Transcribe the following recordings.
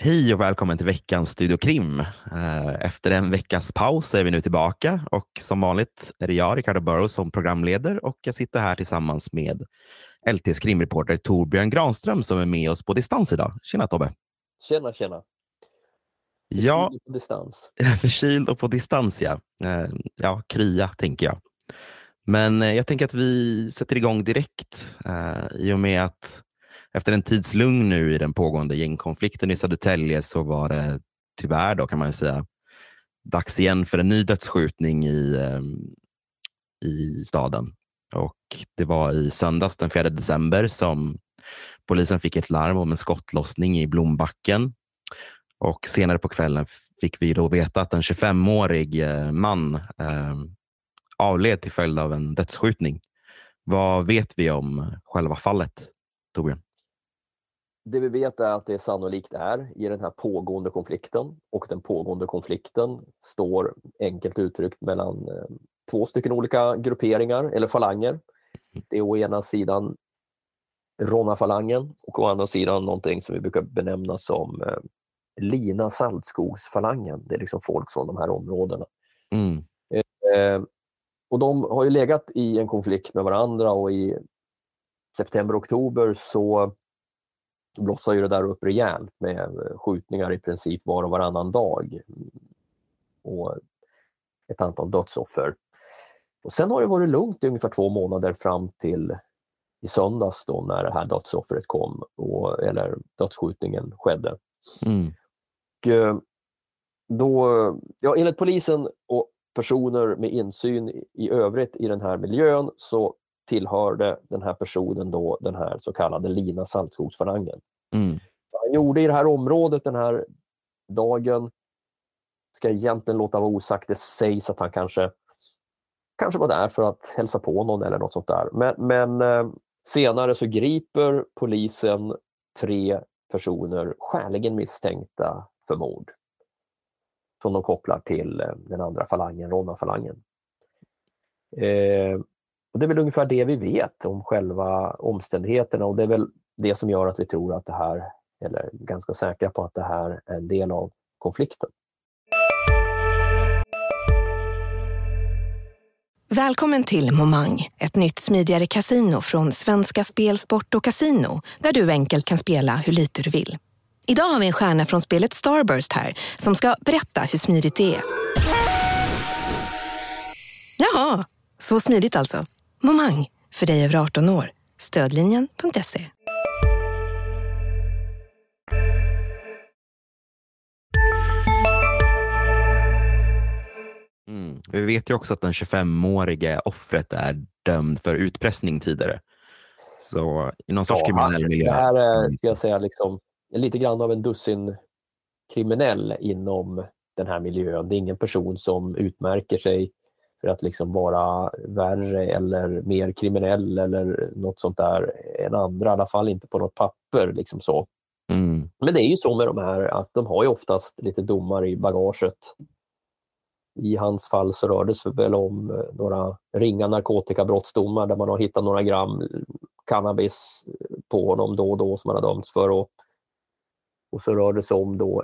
Hej och välkommen till veckans Studio Krim. Efter en veckas paus är vi nu tillbaka och som vanligt är det jag, Ricardo Burrows, som programleder och jag sitter här tillsammans med LT:s krimreporter Torbjörn Granström som är med oss på distans idag. Tjena Tobbe! Tjena. Ja, På distans. förkyld och på distans ja. Ja, krya tänker jag. Men jag tänker att vi sätter igång direkt i och med att efter en tids lugn nu i den pågående gängkonflikten i Södertälje så var det tyvärr då kan man säga dags igen för en ny dödsskjutning i staden. Och det var i söndags den 4 december som polisen fick ett larm om en skottlossning i Blombacken. Och senare på kvällen fick vi då veta att en 25-årig man avled till följd av en dödsskjutning. Vad vet vi om själva fallet, Torbjörn? Det vi vet är att det sannolikt är i den här pågående konflikten, och den pågående konflikten står enkelt uttryckt mellan två stycken olika grupperingar eller falanger. Det är å ena sidan Ronna-falangen och å andra sidan någonting som vi brukar benämna som Lina Saltskogsfalangen. Det är liksom folk från de här områdena. Och de har ju legat i en konflikt med varandra, och i september-oktober så blossar ju det där upp rejält med skjutningar i princip var och varannan dag och ett antal dödsoffer. Och sen har det varit lugnt i ungefär 2 månader fram till i söndags då när det här dödsoffret kom, eller dödsskjutningen skedde. Och då, enligt polisen och personer med insyn i övrigt i den här miljön så tillhörde den här personen då den här så kallade Lina Saltskogsfalangen. Han gjorde i det här området den här dagen, ska egentligen låta vara osagt, det sägs att han kanske var där för att hälsa på någon eller något sånt där. Men senare så griper polisen 3 personer skäligen misstänkta för mord som de kopplar till den andra falangen, Ronna-falangen. Och det är väl ungefär det vi vet om själva omständigheterna, och det är väl det som gör att vi tror att det här, eller ganska säkra på att det här är en del av konflikten. Välkommen till Momang, ett nytt smidigare kasino från Svenska Spel, Sport och Casino, där du enkelt kan spela hur lite du vill. Idag har vi en stjärna från spelet Starburst här som ska berätta hur smidigt det är. Jaha, så smidigt alltså. Momang, för dig över 18 år. Stödlinjen.se. Vi vet ju också att den 25-åriga offret är dömd för utpressning tidigare. Så i någon sorts kriminell miljö. Det här är, ska jag säga, liksom, lite grann av en dussin kriminell inom den här miljön. Det är ingen person som utmärker sig för att liksom vara värre eller mer kriminell eller något sånt där än andra, i alla fall inte på något papper liksom så. Men det är ju så med de här att de har ju oftast lite domar i bagaget. I hans fall så rör det sig väl om några ringa narkotikabrottsdomar där man har hittat några gram cannabis på honom då och då som man har dömts för, och så rör det sig om då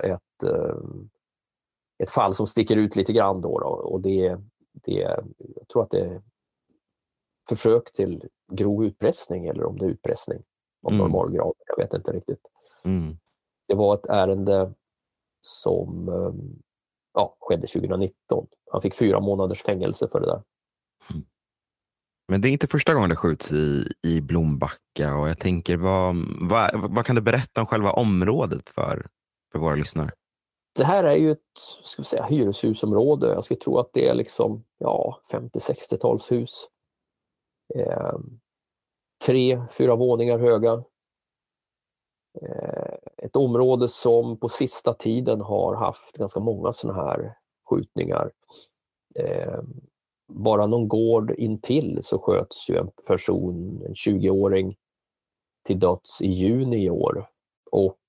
ett fall som sticker ut lite grann då, och det jag tror att det är försök till grov utpressning, eller om det är utpressning av normal grad, jag vet inte riktigt. Det var ett ärende som skedde 2019. Han fick 4 månaders fängelse för det där. Men det är inte första gången det skjuts i Blombacka, och jag tänker vad kan du berätta om själva området för våra lyssnare? Det här är ju ett hyreshusområde. Jag skulle tro att det är liksom 50-60-talshus. 3-4 våningar höga. Ett område som på sista tiden har haft ganska många sådana här skjutningar. Bara någon gård intill så sköts ju en person, en 20-åring, till döds i juni i år. Och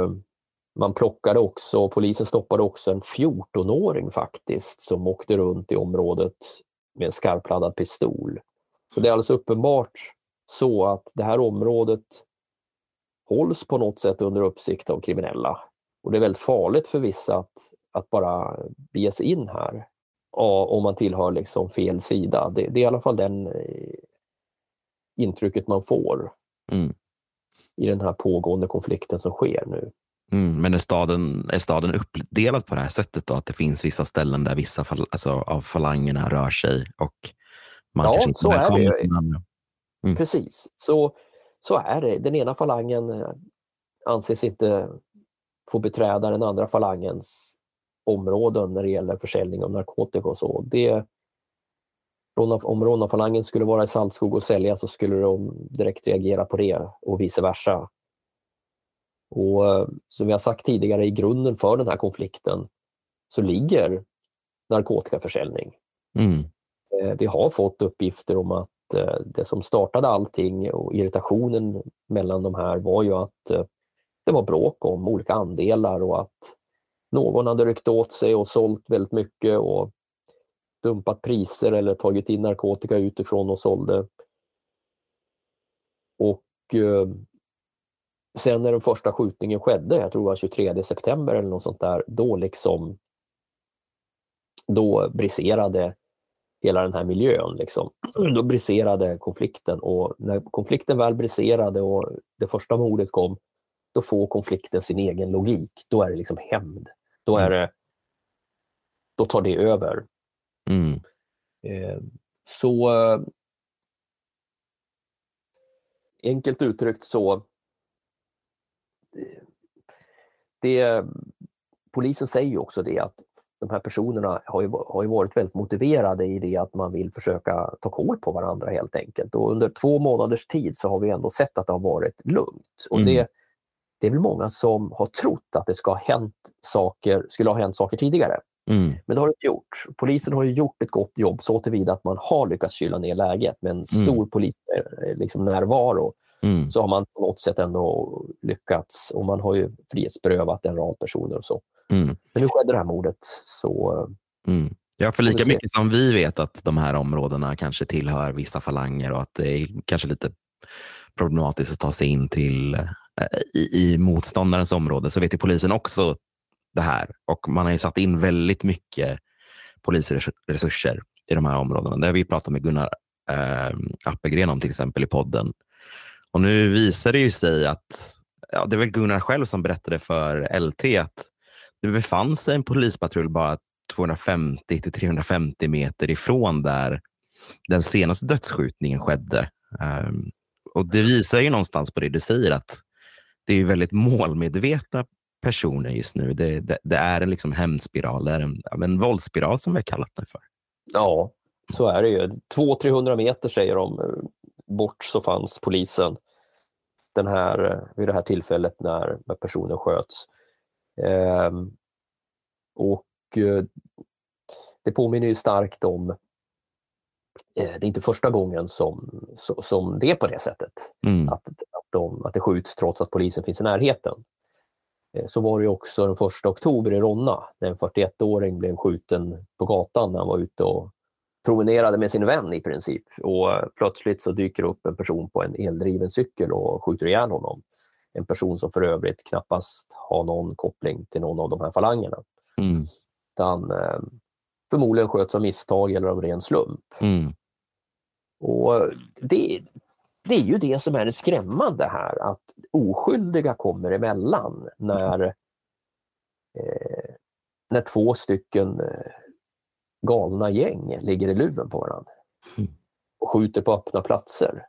polisen stoppade också en 14-åring faktiskt som åkte runt i området med en skarpladdad pistol. Så det är alldeles uppenbart så att det här området hålls på något sätt under uppsikt av kriminella. Och det är väldigt farligt för vissa att bara bege sig in här. Om man tillhör liksom fel sida. Det är i alla fall den intrycket man får i den här pågående konflikten som sker nu. Men är staden uppdelad på det här sättet då? Att det finns vissa ställen där vissa av falangerna rör sig och man kanske inte så är det. Mm. Precis, så är det. Den ena falangen anses inte få beträda den andra falangens områden när det gäller försäljning av narkotika och så. Om Ronna-falangen skulle vara i Saltskog och sälja så skulle de direkt reagera på det och vice versa. Och som vi har sagt tidigare, i grunden för den här konflikten så ligger narkotikaförsäljning. Vi har fått uppgifter om att det som startade allting och irritationen mellan de här var ju att det var bråk om olika andelar och att någon hade ryckt åt sig och sålt väldigt mycket och dumpat priser eller tagit in narkotika utifrån och sålde. Och sen när den första skjutningen skedde, jag tror det var 23 september eller något sånt där, då briserade hela den här miljön. Liksom. Då briserade konflikten, och när konflikten väl briserade och det första mordet kom, då får konflikten sin egen logik. Då är det liksom hämnd. Då tar det över. Så enkelt uttryckt så polisen säger ju också det, att de här personerna har ju varit väldigt motiverade i det att man vill försöka ta koll på varandra helt enkelt. Och under 2 månaders tid så har vi ändå sett att det har varit lugnt. Och det är väl många som har trott att det skulle ha hänt saker tidigare. Men det har det inte gjort. Polisen har ju gjort ett gott jobb så tillvida att man har lyckats kyla ner läget med en stor polisnärvaro. Så har man på något sätt ändå lyckats, och man har ju frihetsberövat en rad personer och så. Men nu skedde det här mordet så... Ja, för lika mycket som vi vet att de här områdena kanske tillhör vissa falanger och att det är kanske lite problematiskt att ta sig in till i motståndarens område, så vet ju polisen också det här. Och man har ju satt in väldigt mycket polisresurser i de här områdena. Det har vi pratat med Gunnar Appelgren om till exempel i podden. Och nu visar det ju sig att, det är väl Gunnar själv som berättade för LT att det befann sig en polispatrull bara 250-350 meter ifrån där den senaste dödsskjutningen skedde. Och det visar ju någonstans på det du säger, att det är väldigt målmedvetna personer just nu. Det är en liksom hämndspiral, en våldsspiral som vi har kallat det för. Ja, så är det ju. 200-300 meter säger de bort så fanns polisen vid det här tillfället när personen sköts. Och det påminner ju starkt om det är inte första gången som det är på det sättet. Att det skjuts trots att polisen finns i närheten. Så var det ju också den 1 oktober i Ronna när en 41-åring blev skjuten på gatan när han var ute och promenerade med sin vän i princip. Och plötsligt så dyker upp en person på en eldriven cykel och skjuter ihjäl honom. En person som för övrigt knappast har någon koppling till någon av de här falangerna. Utan förmodligen sköts av misstag eller av ren slump. Och det är ju det som är det skrämmande här, att oskyldiga kommer emellan när 2 stycken galna gäng ligger i luven på varandra och skjuter på öppna platser.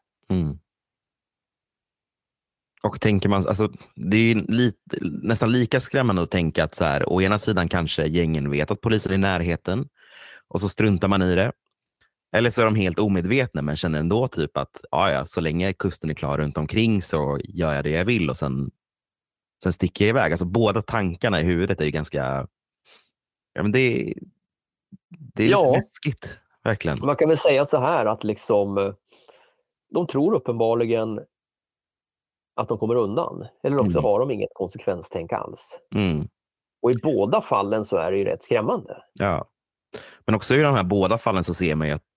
Och tänker man, alltså, det är nästan lika skrämmande att tänka att så här, å ena sidan kanske gängen vet att polisen är i närheten och så struntar man i det. Eller så är de helt omedvetna men känner ändå typ att så länge kusten är klar runt omkring så gör jag det jag vill och sen sticker jag iväg. Alltså båda tankarna i huvudet är ju ganska... Ja, men det är lite läskigt, verkligen. Man kan väl säga så här att liksom, de tror uppenbarligen att de kommer undan. Eller också har de inget konsekvenstänk alls. Och i båda fallen så är det ju rätt skrämmande. Ja. Men också i de här båda fallen så ser man ju att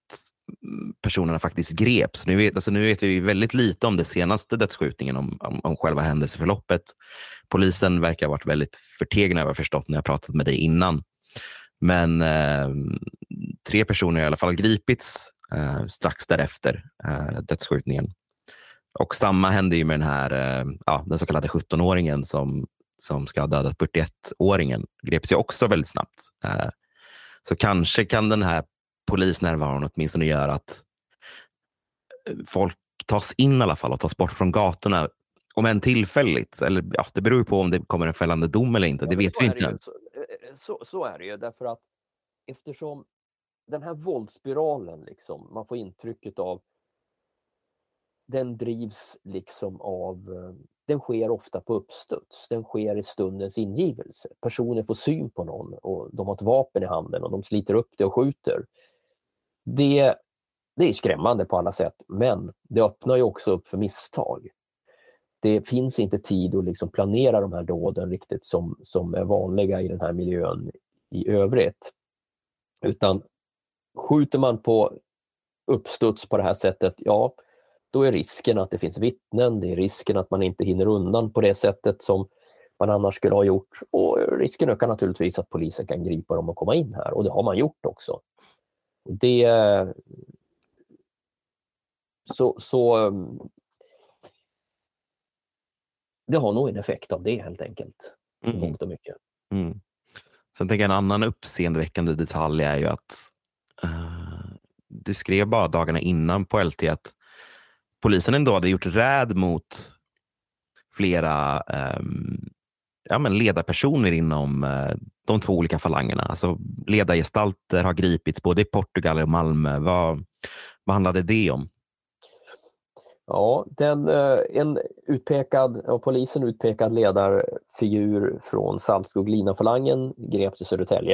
personerna faktiskt greps. Nu vet vi väldigt lite om det senaste dödsskjutningen, om själva händelseförloppet. Polisen verkar ha varit väldigt förtegna, över förstått när jag pratat med dig innan. Men 3 personer i alla fall gripits strax därefter dödsskjutningen. Och samma hände ju med den här den så kallade 17-åringen som ska ha dödat 41-åringen. Greps ju också väldigt snabbt. Så kanske kan den här polisnärvaron åtminstone göra att folk tas in i alla fall och tas bort från gatorna, om än tillfälligt. Eller det beror ju på om det kommer en fällande dom eller inte. Det vet vi inte. Så är det ju, därför att eftersom den här våldsspiralen liksom, man får intrycket av, den drivs liksom av, den sker ofta på uppstuds. Den sker i stundens ingivelse. Personer får syn på någon och de har ett vapen i handen och de sliter upp det och skjuter. Det är skrämmande på alla sätt, men det öppnar ju också upp för misstag. Det finns inte tid att liksom planera de här dåden riktigt som är vanliga i den här miljön i övrigt. Utan skjuter man på uppstuds på det här sättet, då är risken att det finns vittnen, det är risken att man inte hinner undan på det sättet som man annars skulle ha gjort. Och risken ökar naturligtvis att polisen kan gripa dem och komma in här, och det har man gjort också. Det har nog en effekt av det helt enkelt. Mångt och mycket. Sen tänker jag en annan uppseendeväckande detalj är ju att du skrev bara dagarna innan på LT att polisen ändå hade gjort räd mot flera ledarpersoner inom de 2 olika falangerna. Alltså ledargestalter har gripits både i Portugal och Malmö. Vad handlade det om? Ja, en av polisen utpekad ledarfigur från Saltskog-Lina-falangen greps i Södertälje.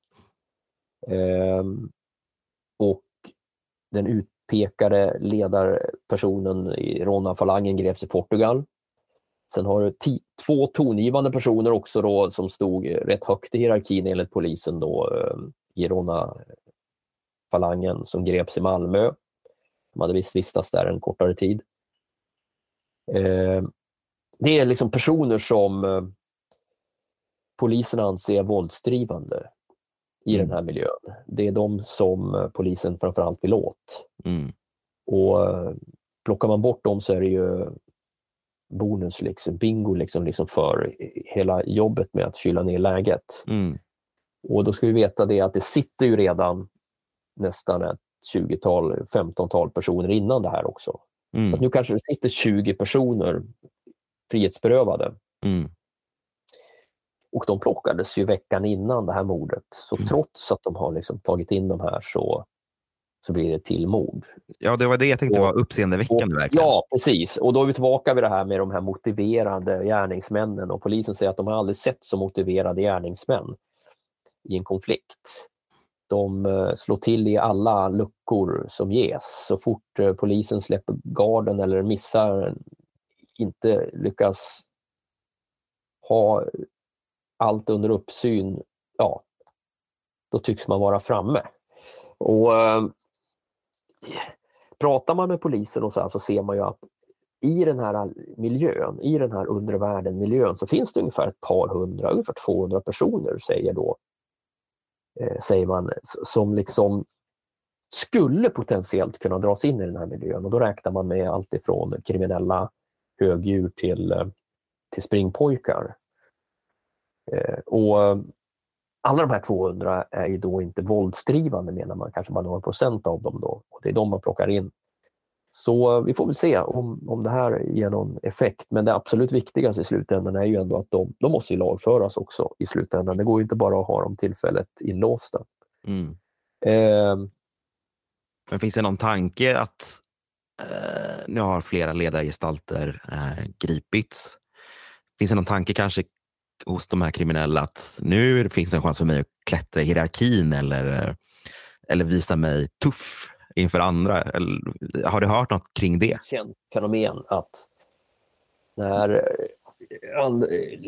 Och den utpekade ledarpersonen i Ronna-falangen greps i Portugal. Sen har du 2 tongivande personer också då, som stod rätt högt i hierarkin enligt polisen då, i Ronna-falangen, som greps i Malmö. De hade vistats där en kortare tid. Det är liksom personer som polisen anser våldsdrivande i den här miljön. Det är de som polisen framförallt vill åt. Och plockar man bort dem så är det ju bonus, liksom, bingo liksom för hela jobbet med att kyla ner läget. Och då ska vi veta det att det sitter ju redan nästan ett 20-tal, 15-tal personer innan det här också. Att nu kanske det sitter 20 personer frihetsberövade. Och de plockades ju veckan innan det här mordet. Så trots att de har liksom tagit in de här så blir det till mord. Ja, det var det jag tänkte var uppseendeväckande verkligen. Ja, precis. Och då är vi tillbaka vid det här med de här motiverade gärningsmännen. Och polisen säger att de har aldrig sett så motiverade gärningsmän i en konflikt. De slår till i alla luckor som ges. Så fort polisen släpper garden eller missar, inte lyckas ha allt under uppsyn, då tycks man vara framme. Och pratar man med polisen och så ser man ju att i den här miljön, i den här undre världen-miljön, så finns det ungefär ett par hundra, ungefär 200 personer säger man, som liksom skulle potentiellt kunna dras in i den här miljön. Och då räknar man med allt ifrån kriminella högdjur till springpojkar. Och alla de här 200 är ju då inte våldsdrivande, menar man, kanske bara några procent av dem då. Och det är de man plockar in. Så vi får väl se om det här ger någon effekt. Men det absolut viktigaste i slutändan är ju ändå att de måste ju lagföras också i slutändan. Det går ju inte bara att ha dem tillfället inlåsta. Men finns det någon tanke att nu har flera ledargestalter gripits? Finns det någon tanke kanske hos de här kriminella att nu finns det en chans för mig att klättra i hierarkin eller visa mig tuff inför andra? Eller, har du hört något kring det? Känt fenomen att när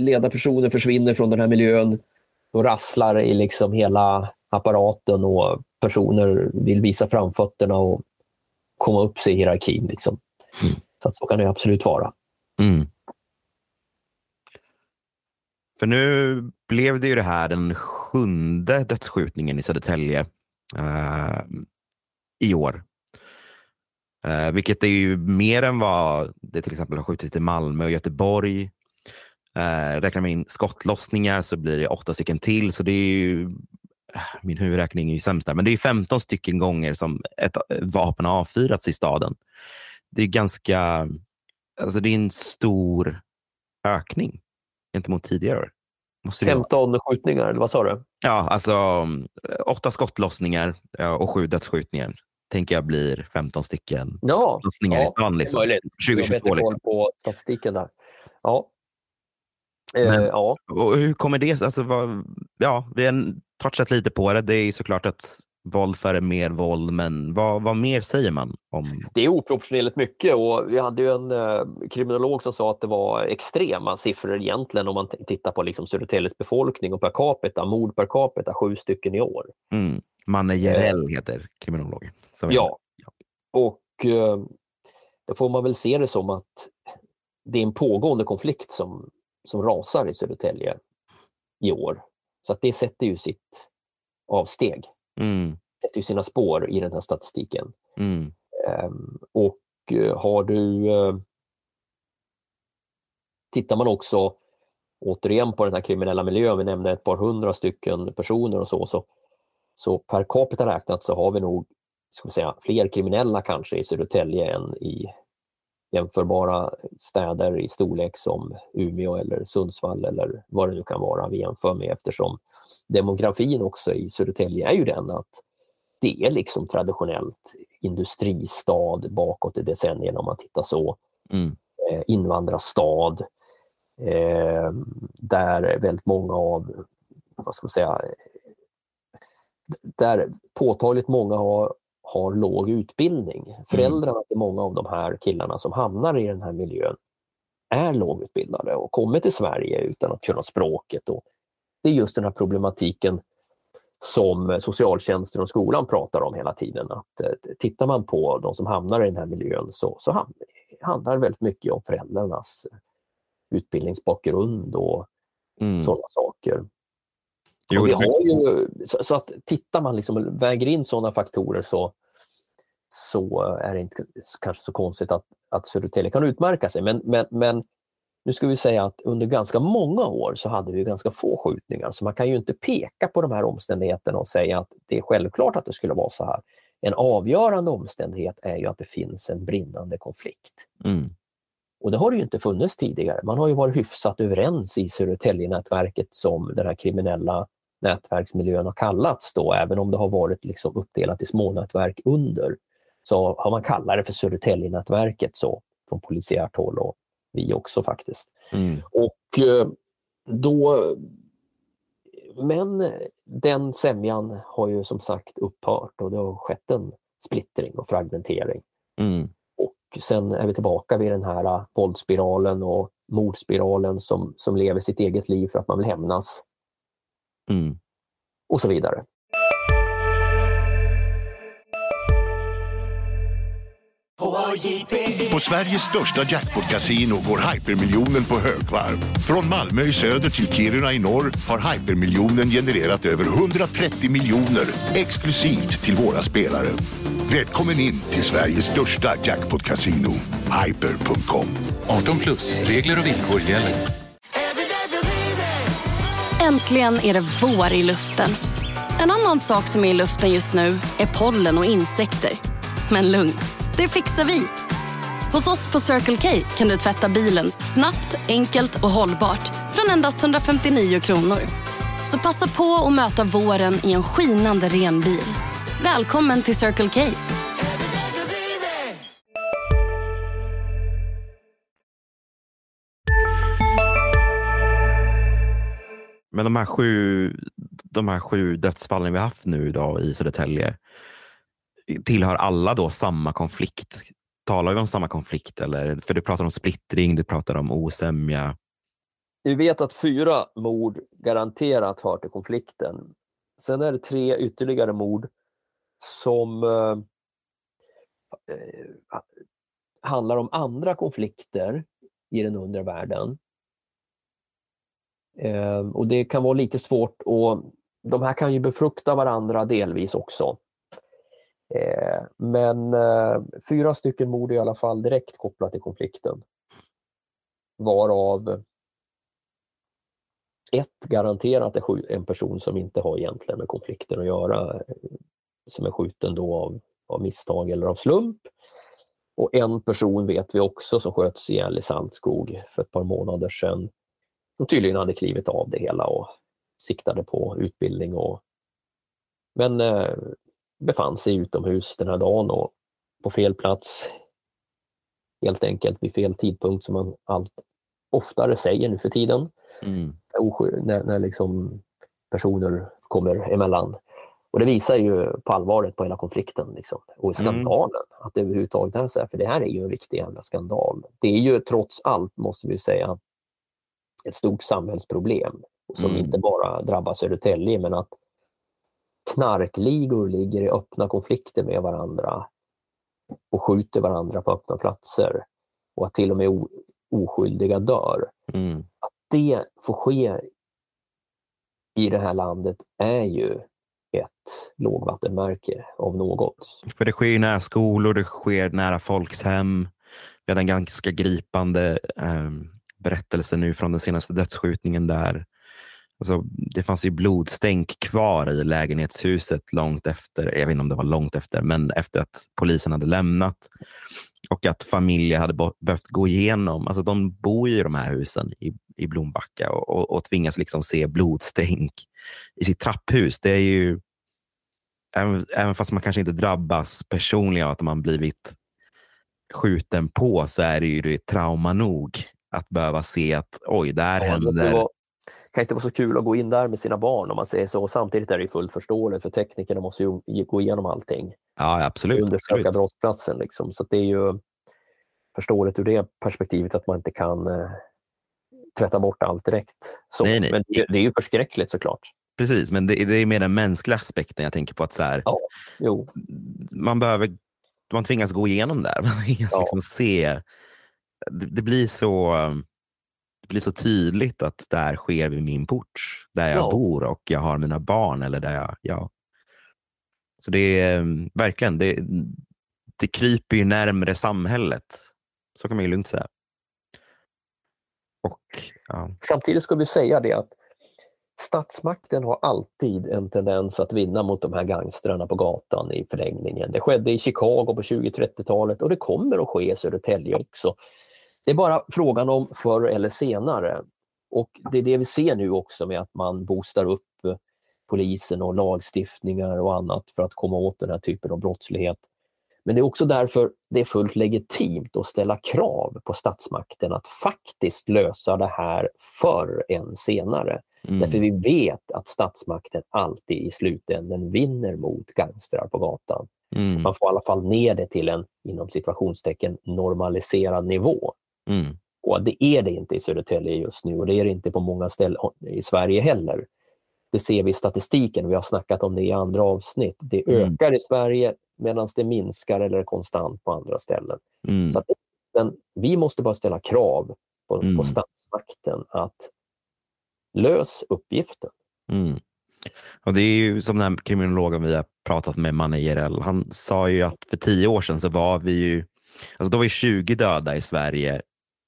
ledarpersoner försvinner från den här miljön, då rasslar i liksom hela apparaten och personer vill visa framfötterna och komma upp sig i hierarkin. Liksom. Så att så kan det absolut vara. Mm. För nu blev det ju det här den 7:e dödsskjutningen i Södertälje i år. Vilket är ju mer än vad det till exempel har skjutits i Malmö och Göteborg. Räknar man in skottlossningar så blir det 8 stycken till. Så det är ju, min huvudräkning är ju sämst där, men det är 15 stycken gånger som ett vapen har avfyrats i staden. Det är ganska, alltså det är en stor ökning gentemot tidigare år. 15 skjutningar, eller vad sa du? Ja, alltså 8 skottlossningar och 7 dödsskjutningar. Tänker jag blir 15 stycken skottlossningar i stan. Liksom. 2022 liksom. På statistiken där. Ja. Ja. Och hur kommer det? Alltså, vi har touchat lite på det. Det är ju såklart att våld före mer våld, men vad mer säger man om? Det är oproportionerligt mycket, och vi hade ju en kriminolog som sa att det var extrema siffror egentligen om man tittar på liksom Södertäljes befolkning och per capita, mord per capita, 7 stycken i år. Manne Jerell heter kriminologen. Ja, och då får man väl se det som att det är en pågående konflikt som rasar i Södertälje i år. Så att det sätter ju sitt avsteg. Sätter ju sina spår i den här statistiken. Och har du... Tittar man också återigen på den här kriminella miljön, vi nämnde ett par 100 stycken personer och så per capita räknat så har vi nog, ska vi säga, fler kriminella kanske i Södertälje än i jämförbara städer i storlek som Umeå eller Sundsvall eller vad det nu kan vara vi jämför med, eftersom demografin också i Södertälje är ju den att det är liksom traditionellt industristad bakåt i decennierna om man tittar så. Invandrarstad där väldigt många av, vad ska man säga, där påtagligt många har låg utbildning. Föräldrarna till många av de här killarna som hamnar i den här miljön är lågutbildade och kommer till Sverige utan att kunna språket. Och det är just den här problematiken som socialtjänsten och skolan pratar om hela tiden. Att tittar man på de som hamnar i den här miljön så handlar det väldigt mycket om föräldrarnas utbildningsbakgrund och sådana saker. Jo, och vi har ju, så att tittar man liksom väger in sådana faktorer så är det inte kanske så konstigt att Södertälje kan utmärka sig. Men nu ska vi säga att under ganska många år så hade vi ganska få skjutningar. Så man kan ju inte peka på de här omständigheterna och säga att det är självklart att det skulle vara så här. En avgörande omständighet är ju att det finns en brinnande konflikt. Och det har det ju inte funnits tidigare. Man har ju varit hyfsat överens i Södertälje-nätverket som den här kriminella nätverksmiljön har kallats då, även om det har varit liksom uppdelat i små nätverk under, så har man kallat det för Södertälje-nätverket så från polisiärt håll och vi också faktiskt. Och då, men den sämjan har ju som sagt upphört och det har skett en splittring och fragmentering. Och sen är vi tillbaka vid den här våldsspiralen och mordspiralen som lever sitt eget liv för att man vill hämnas. Och så vidare. På Sveriges största jackpot-casino går hypermiljonen på högvarv. Från Malmö i söder till Kiruna i norr har hypermiljonen genererat över 130 miljoner exklusivt till våra spelare. Välkommen in till Sveriges största jackpot-casino, hyper.com. 18+, regler och villkor gäller. Äntligen är det vår i luften. En annan sak som är i luften just nu är pollen och insekter. Men lugn, det fixar vi. Hos oss på Circle K kan du tvätta bilen snabbt, enkelt och hållbart från endast 159 kronor. Så passa på att möta våren i en skinande ren bil. Välkommen till Circle K. Men de här sju dödsfallen vi har haft nu idag i Södertälje, tillhör alla då samma konflikt? Talar vi om samma konflikt? Eller? För du pratar om splittring, du pratar om osämja. Vi vet att 4 mord garanterat hör till konflikten. Sen är det 3 ytterligare mord som handlar om andra konflikter i den undre världen. Och det kan vara lite svårt, och de här kan ju befrukta varandra delvis också. Men 4 stycken mord i alla fall direkt kopplat till konflikten. Varav ett garanterat är en person som inte har egentligen med konflikten att göra, som är skjuten då av misstag eller av slump. Och en person vet vi också som sköts ihjäl i Saltskog för ett par månader sedan. Som tydligen hade klivit av det hela och siktade på utbildning. Men befann sig utomhus den här dagen och på fel plats. Helt enkelt vid fel tidpunkt, som man allt oftare säger nu för tiden. När liksom personer kommer emellan. Och det visar ju på allvaret på hela konflikten liksom. Och skandalen. Att det överhuvudtaget är så här, för det här är ju en riktig jävla skandal. Det är ju trots allt, måste vi säga, ett stort samhällsproblem som inte bara drabbar Södertälje, men att knarkligor ligger i öppna konflikter med varandra och skjuter varandra på öppna platser och att till och med oskyldiga dör. Att det får ske i det här landet är ju ett lågvattenmärke av något. För det sker ju nära skolor, det sker nära folkshem. Vi hade en ganska gripande berättelse nu från den senaste dödsskjutningen där. Alltså, det fanns ju blodstänk kvar i lägenhetshuset långt efter, jag vet inte om det var långt efter, men efter att polisen hade lämnat. Och att familjer hade behövt gå igenom, alltså de bor ju i de här husen i Blombacka och tvingas liksom se blodstänk i sitt trapphus. Det är ju, även fast man kanske inte drabbas personligen av att man blivit skjuten på, så är det ju det trauma nog att behöva se att oj, där händer. Det kan inte vara så kul att gå in där med sina barn om man säger så. Samtidigt är det fullt förståeligt, för teknikerna måste ju gå igenom allting. Ja, absolut. Undersöka brottsplatsen liksom. Så det är ju förståeligt ur det perspektivet att man inte kan tvätta bort allt direkt. Så, nej. Men det är ju förskräckligt såklart. Precis, men det är mer den mänskliga aspekten jag tänker på, att så här, man tvingas gå igenom där. Man tvingas liksom se. Det blir så tydligt att där sker vid min port, där jag bor och jag har mina barn, eller där jag. Så det är verkligen, det kryper ju närmare samhället. Så kan man ju lugnt säga. Och samtidigt ska vi säga det att statsmakten har alltid en tendens att vinna mot de här gangstrarna på gatan i förlängningen. Det skedde i Chicago på 20-30-talet och det kommer att ske i Södertälje också. Det är bara frågan om förr eller senare. Och det är det vi ser nu också, med att man boostar upp polisen och lagstiftningar och annat för att komma åt den här typen av brottslighet. Men det är också därför det är fullt legitimt att ställa krav på statsmakten att faktiskt lösa det här förr än senare. Därför vi vet att statsmakten alltid i slutändan vinner mot gangstrar på gatan. Man får i alla fall ner det till en, inom situationstecken, normaliserad nivå. Och det är det inte i Södertälje just nu, och det är det inte på många ställen i Sverige heller. Det ser vi i statistiken, vi har snackat om det i andra avsnitt. Det ökar i Sverige medan det minskar eller är konstant på andra ställen. Så att vi måste bara ställa krav på statsmakten att lös uppgiften. Och det är ju som den här kriminologen vi har pratat med, Manne Jerell. Han sa ju att för 10 år sedan så var vi ju, alltså då var vi 20 döda i Sverige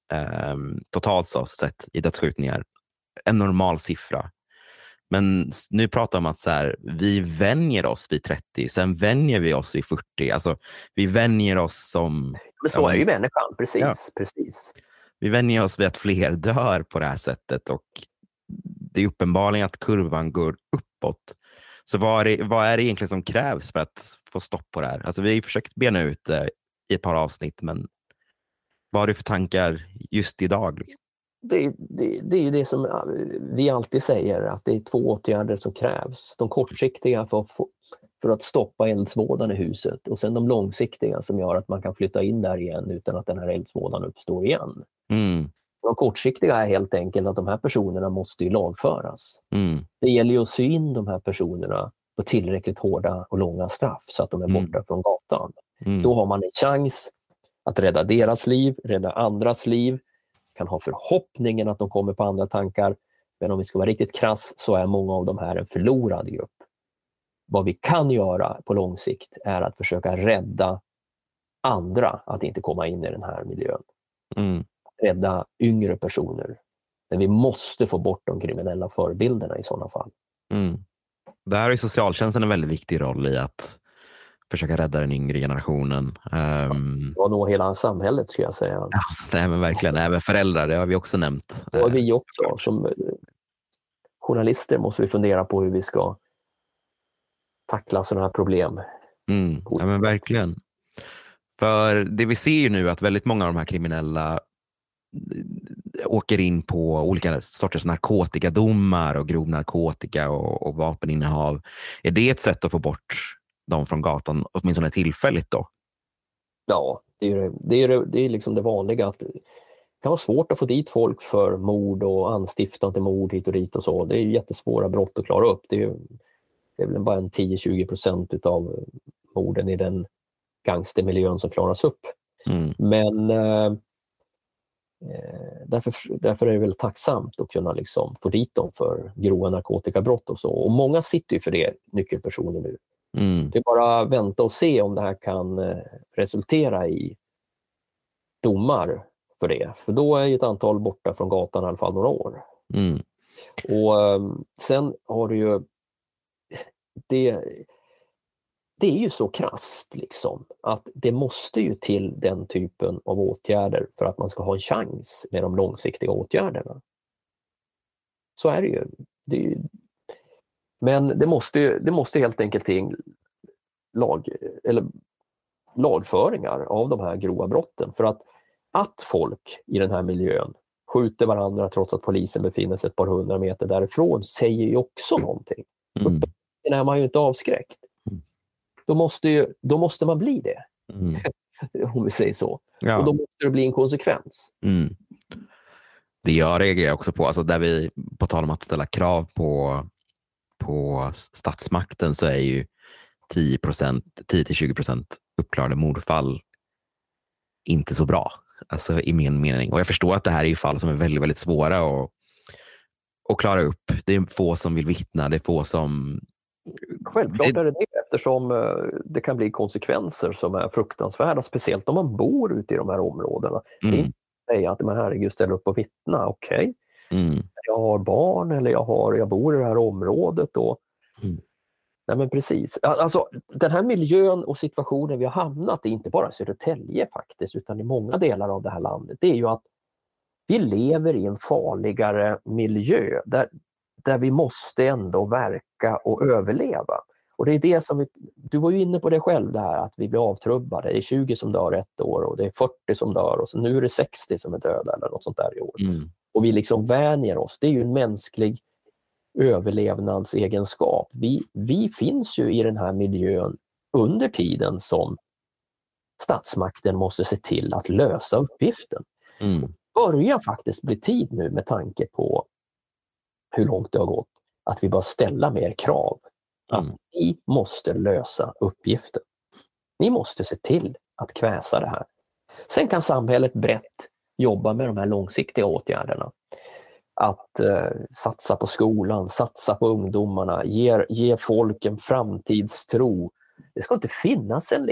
totalt sett i dödsskjutningar. En normal siffra. Men nu pratar man att så här, vi vänjer oss vid 30, sen vänjer vi oss vid 40. Alltså vi vänjer oss som... Men så är ju människan, precis. Vi vänjer oss vid att fler dör på det här sättet, och det är uppenbarligen att kurvan går uppåt. Så vad är det egentligen som krävs för att få stopp på det här? Alltså vi har ju försökt bena ut det i ett par avsnitt, men vad har du för tankar just idag? Liksom? Det är ju det som vi alltid säger, att det är 2 åtgärder som krävs. De kortsiktiga för att stoppa eldsvådan i huset, och sen de långsiktiga som gör att man kan flytta in där igen utan att den här eldsvådan uppstår igen. De kortsiktiga är helt enkelt att de här personerna måste ju lagföras. Det gäller ju att sy in de här personerna och tillräckligt hårda och långa straff så att de är borta från gatan. Då har man en chans att rädda deras liv, rädda andras liv, kan ha förhoppningen att de kommer på andra tankar. Men om vi ska vara riktigt krass så är många av de här en förlorad grupp. Vad vi kan göra på lång sikt är att försöka rädda andra att inte komma in i den här miljön. Rädda yngre personer. Men vi måste få bort de kriminella förebilderna i sådana fall. Där har ju socialtjänsten en väldigt viktig roll i att försöka rädda den yngre generationen. Och nå hela samhället, skulle jag säga. Ja, nej, men verkligen. Även föräldrar, det har vi också nämnt. Och vi också. Som journalister måste vi fundera på hur vi ska tackla sådana här problem. Ja, men verkligen. För det vi ser ju nu att väldigt många av de här kriminella åker in på olika sorters narkotikadomar och grov narkotika och vapeninnehav. Är det ett sätt att få bort dem från gatan, åtminstone tillfälligt då? Ja, det är liksom det vanliga att det kan vara svårt att få dit folk för mord och anstiftande mord hit och dit och så. Det är ju jättesvåra brott att klara upp. Det är väl bara en 10-20% av morden i den gangstermiljön som klaras upp. Men därför är det väl tacksamt att kunna liksom få dit dem för grova narkotikabrott och så. Och många sitter ju för det, nyckelpersoner nu. Det är bara att vänta och se om det här kan resultera i domar för det. För då är ju ett antal borta från gatan i alla fall några år. Och sen har du ju det är ju så krasst liksom, att det måste ju till den typen av åtgärder för att man ska ha en chans med de långsiktiga åtgärderna. Så är det ju. Men det måste helt enkelt till lagföringar av de här grova brotten. För att folk i den här miljön skjuter varandra trots att polisen befinner sig ett par 100 meter därifrån säger ju också någonting. Då är man ju inte avskräckt. Då måste man bli det. Om vi säger så. Ja. Och då måste det bli en konsekvens. Det jag reagerar också på, alltså där vi på tal om att ställa krav på statsmakten, så är ju 10-20% uppklarade mordfall inte så bra. Alltså i min mening. Och jag förstår att det här är ju fall som är väldigt, väldigt svåra att klara upp. Det är få som vill vittna, det är få som... Självklart är det eftersom det kan bli konsekvenser som är fruktansvärda, speciellt om man bor ute i de här områdena. Det är inte att säga att man herregud ställer upp och vittna, okej. Jag har barn eller jag bor i det här området och nej men precis. Alltså den här miljön och situationen vi har hamnat i, inte bara i Södertälje faktiskt, utan i många delar av det här landet, det är ju att vi lever i en farligare miljö där vi måste ändå verka och överleva. Och det är det som du var ju inne på det själv där, att vi blir avtrubbade. Det är 20 som dör ett år och det är 40 som dör och så nu är det 60 som är döda eller något sånt där i år. Och vi liksom vänjer oss. Det är ju en mänsklig överlevnadsegenskap. Vi finns ju i den här miljön under tiden som statsmakten måste se till att lösa uppgiften. Börjar faktiskt bli tid nu med tanke på hur långt det har gått, att vi bör ställa mer krav. Att ni måste lösa uppgiften. Ni måste se till att kväsa det här. Sen kan samhället brett jobba med de här långsiktiga åtgärderna. Att satsa på skolan, satsa på ungdomarna, ge folk en framtidstro. Det ska inte finnas en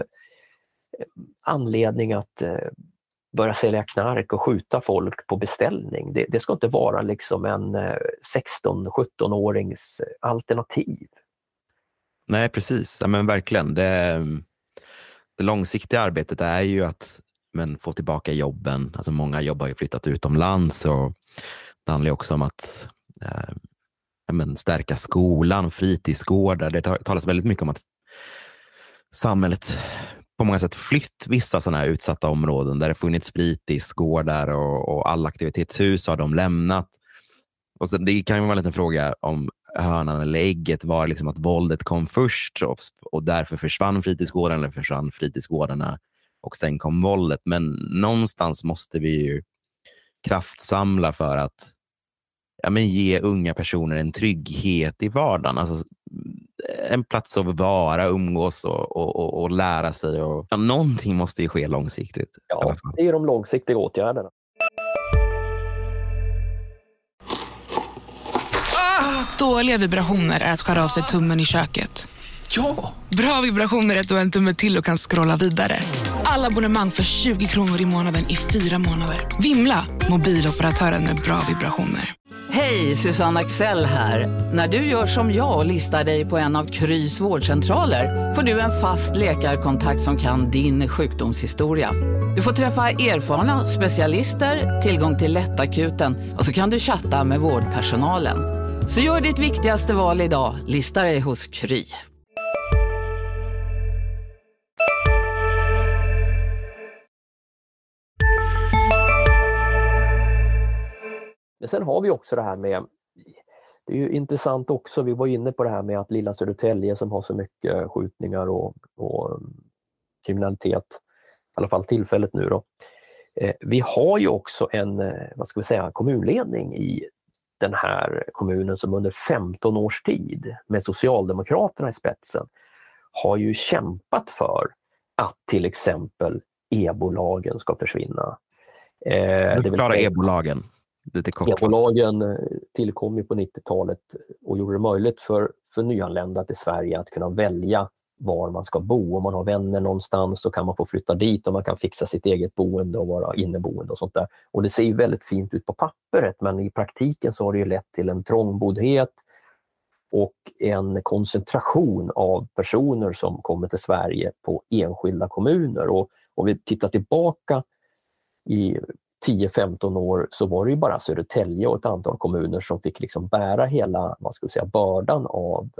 anledning att börja sälja knark och skjuta folk på beställning. Det ska inte vara en 16-17-årings alternativ. Nej, precis. Ja, men verkligen. Det långsiktiga arbetet är ju att få tillbaka jobben. Alltså många jobb har ju flyttat utomlands och det handlar också om att stärka skolan, fritidsgårdar. Det talas väldigt mycket om att samhället på många sätt flytt vissa sådana här utsatta områden där det funnits fritidsgårdar och alla aktivitetshus har de lämnat. Och så, det kan ju vara en liten fråga om hönan eller ägget var att våldet kom först och därför försvann fritidsgårdarna eller försvann fritidsgårdarna och sen kom våldet. Men någonstans måste vi ju kraftsamla för att ge unga personer en trygghet i vardagen. Alltså, en plats att vara, umgås och lära sig. Någonting måste ju ske långsiktigt. Ja, det är de långsiktiga åtgärderna. Dåliga vibrationer är att skära av sig tummen i köket. Ja! Bra vibrationer är att du har en tumme till och kan scrolla vidare. Alla abonnemang för 20 kronor i månaden i 4 månader. Vimla! Mobiloperatören med bra vibrationer. Hej, Susanne Axel här. När du gör som jag och listar dig på en av Krys vårdcentraler får du en fast läkarkontakt som kan din sjukdomshistoria. Du får träffa erfarna specialister, tillgång till lättakuten och så kan du chatta med vårdpersonalen. Så gör ditt viktigaste val idag, lista dig hos Kry. Men sen har vi också det här med, det är ju intressant också, vi var inne på det här med att lilla Södertälje som har så mycket skjutningar och kriminalitet, i alla fall tillfället nu då. Vi har ju också en, kommunledning i den här kommunen som under 15 års tid med Socialdemokraterna i spetsen har ju kämpat för att till exempel EBO-lagen ska försvinna. Klara EBO-lagen. EBO-lagen tillkom ju på 90-talet och gjorde det möjligt för nyanlända till Sverige att kunna välja var man ska bo. Om man har vänner någonstans så kan man få flytta dit och man kan fixa sitt eget boende och vara inneboende och sånt där. Och det ser ju väldigt fint ut på pappret, men i praktiken så har det ju lett till en trångboddhet och en koncentration av personer som kommer till Sverige på enskilda kommuner. Och om vi tittar tillbaka i 10-15 år så var det ju bara Södertälje och ett antal kommuner som fick liksom bära hela, bördan av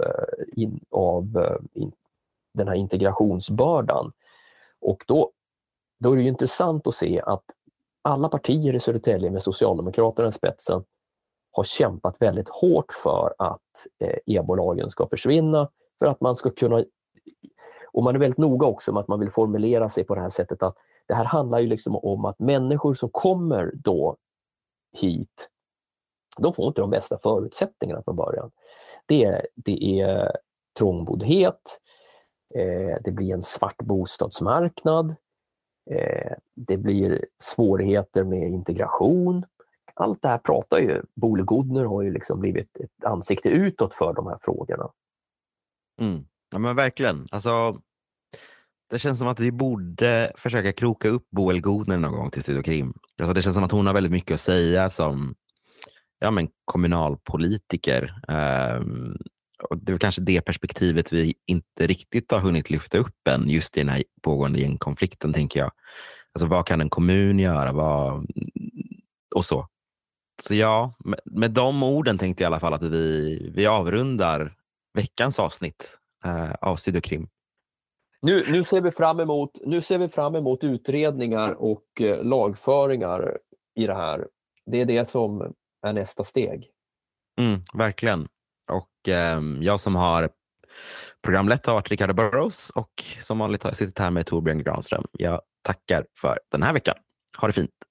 den här integrationsbördan. Och då är det ju intressant att se att alla partier i Södertälje med Socialdemokraterna i spetsen har kämpat väldigt hårt för att EBO-lagen ska försvinna, för att man ska kunna, och man är väldigt noga också med att man vill formulera sig på det här sättet att det här handlar ju liksom om att människor som kommer då hit, de får inte de bästa förutsättningarna från början. Det är trångboddhet, det blir en svart bostadsmarknad, det blir svårigheter med integration. Allt det här pratar ju, Bole Godner har ju liksom blivit ett ansikte utåt för de här frågorna. Ja men verkligen, alltså det känns som att vi borde försöka kroka upp Boel Godner någon gång till Studio Krim. Alltså det känns som att hon har väldigt mycket att säga som kommunalpolitiker. Och det är kanske det perspektivet vi inte riktigt har hunnit lyfta upp än just i den här pågående gängkonflikten, tänker jag. Alltså vad kan en kommun göra? Och så. Så ja, med de orden tänkte jag i alla fall att vi avrundar veckans avsnitt av Studio Krim. Nu ser vi fram emot utredningar och lagföringar i det här. Det är det som är nästa steg. Verkligen. Och jag som har programlett har varit Ricardo Burrows och som vanligt har jag suttit här med Torbjörn Granström. Jag tackar för den här veckan. Ha det fint.